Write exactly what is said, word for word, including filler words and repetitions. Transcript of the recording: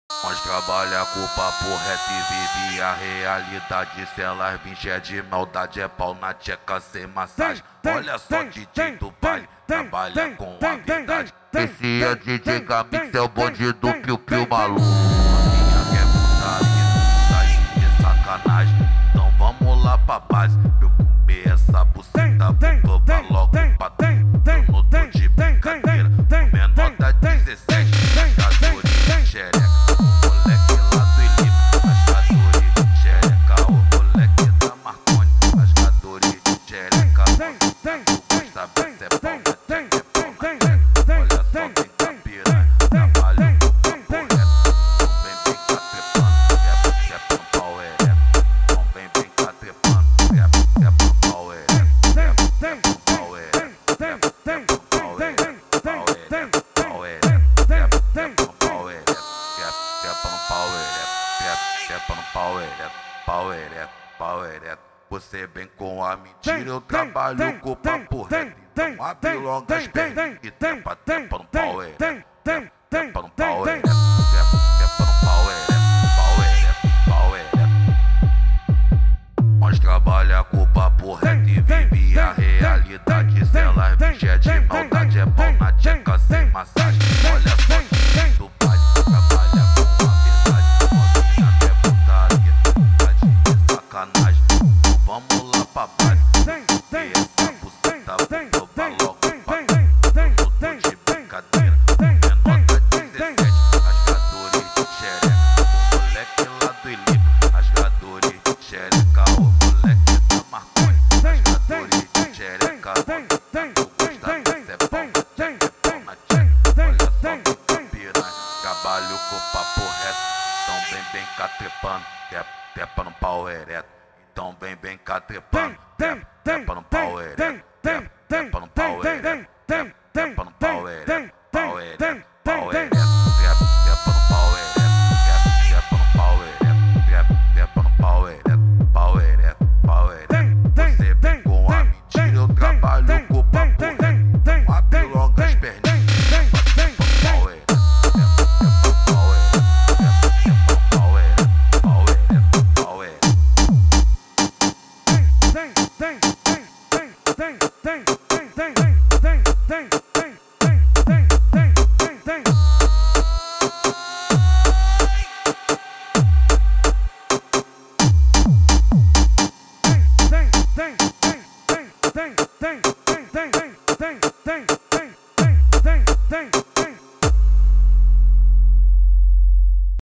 Nós trabalha com o papo reto e vive a realidade. Se elas vêm é de maldade, é pau na tcheca sem massagem. Olha só D J do baile, trabalha com a verdade. Esse é D J Gamix, é o bonde do Piu Piu maluco. Minha quer putaria, putaria é sacanagem. Então vamos lá pra base, eu comer essa buceta, vou provar logo pra tu. Eu não tô de brincadeira, menor da dezessete, jogador de xereca. Pau ereto, pau ereto, você vem com a mentira, eu trabalho com o papo reto. Então abre logo as pernas e tepa, tepa no pau ereto, tepa no pau ereto, tepa no pau ereto, pau ereto, pau ereto. Nós trabalha com o papo reto e vive a realidade. Se elas vêm é de maldade, é pau na tcheca sem massagem. Olha só do baile, trabalha com a verdade. Novinha quer putaria, sacanagem, vamos lá pra base. E essa buceta, vou provar logo pra tu. Eu tô de brincadeira, menor da dezessete, rasgadores de xereca. O moleque lá do Ilipo, rasgadores de xereca. O moleque da Marconi, rasgadores de xereca. Eu gosto dessa é pau na tcheca, é pau na tcheca. Olha só que piranha, trabalho com papo reto. Então vem bem cá trepando, tepa no pau ereto. Então vem bem cá trepando, tepa no pau ereto, tepa no pau ereto, tepa no pau ereto, pau ereto, pau ereto, tepa no